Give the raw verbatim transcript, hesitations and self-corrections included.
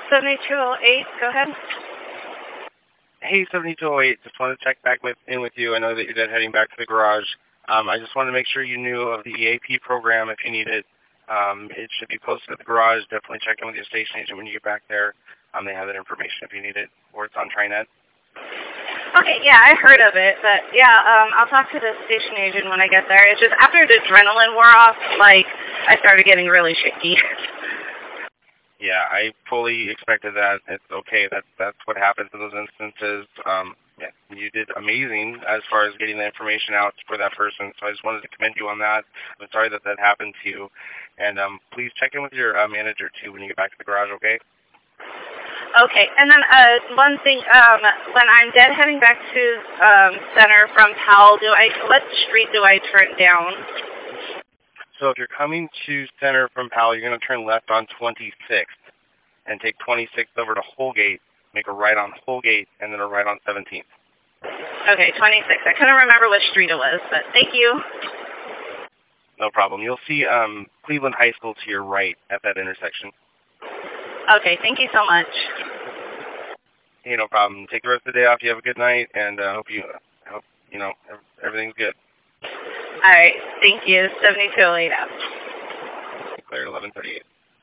seventy-two oh eight, go ahead. Hey, seventy-two oh eight, just wanted to check back with in with you. I know that you're dead heading back to the garage. Um, I just wanted to make sure you knew of the E A P program if you need it. Um, it should be posted at the garage. Definitely check in with your station agent when you get back there. Um, they have that information if you need it, or it's on TriNet. Okay, yeah, I heard of it, but yeah, um, I'll talk to the station agent when I get there. It's just after the adrenaline wore off, like, I started getting really shaky. Yeah, I fully expected that. It's okay. That's that's what happens in those instances. Um, yeah, you did amazing as far as getting the information out for that person. So I just wanted to commend you on that. I'm sorry that that happened to you, and um, please check in with your uh, manager too when you get back to the garage. Okay? Okay, and then uh, one thing, um, when I'm dead heading back to um, Center from Powell, do I what street do I turn down? So if you're coming to Center from Powell, you're going to turn left on twenty-sixth and take twenty-sixth over to Holgate, make a right on Holgate, and then a right on seventeenth. Okay, twenty-six. I couldn't remember which street it was, but thank you. No problem. You'll see um, Cleveland High School to your right at that intersection. Okay, thank you so much. Hey, no problem. Take the rest of the day off. You have a good night, and I uh, hope you, hope you know everything's good. All right, thank you. seventy-two oh eight out. Claire, eleven thirty-eight.